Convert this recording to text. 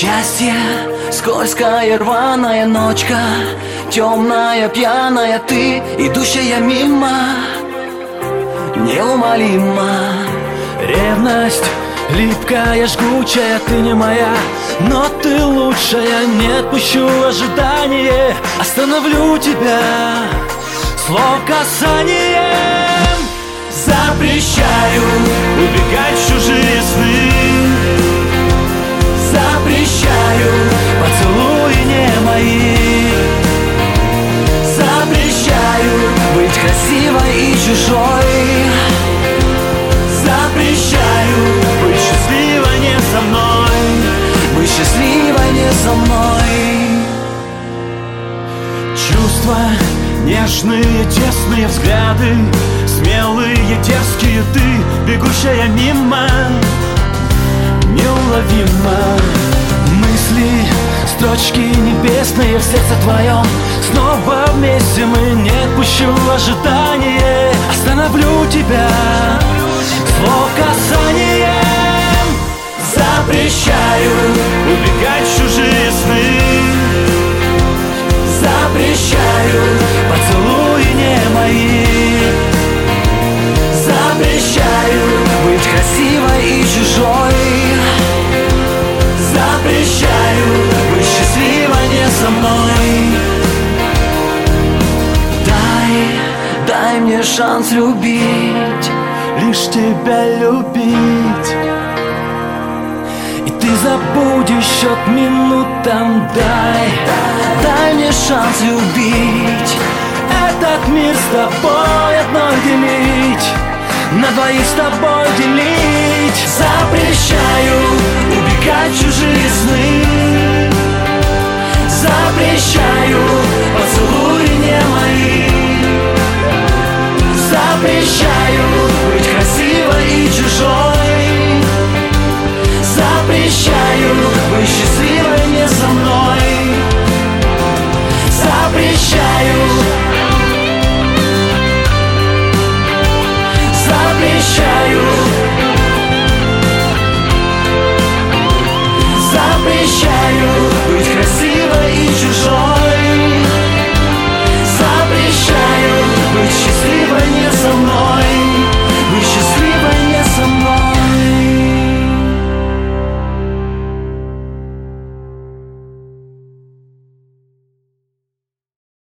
Счастье, скользкая рваная ночка, темная, пьяная ты, идущая мимо, неумолимо. Ревность, липкая, жгучая, ты не моя, но ты лучшая. Не отпущу ожидание, остановлю тебя слов касанием. Запрещаю убегать в чужие сны. Запрещаю поцелуи не мои. Запрещаю быть красивой и чужой. Запрещаю быть счастливой не со мной. Быть счастливой не со мной. Чувства нежные, тесные взгляды, смелые, дерзкие ты, бегущая мимо, неуловимо. Мысли, строчки небесные в сердце твоем, снова вместе мы. Не отпущу ожидание, остановлю тебя слов касанием. Запрещаю убегать в чужие сны. Запрещаю поцелуи не мои. Запрещаю быть красивой и чужой. Запрещаю быть счастливой не со мной. Дай мне шанс любить, лишь тебя любить. И ты забудешь счет минутам. дай мне шанс любить. Этот мир с тобой одной делить, на двоих с тобой делить. Запрещаю убегать в чужие сны.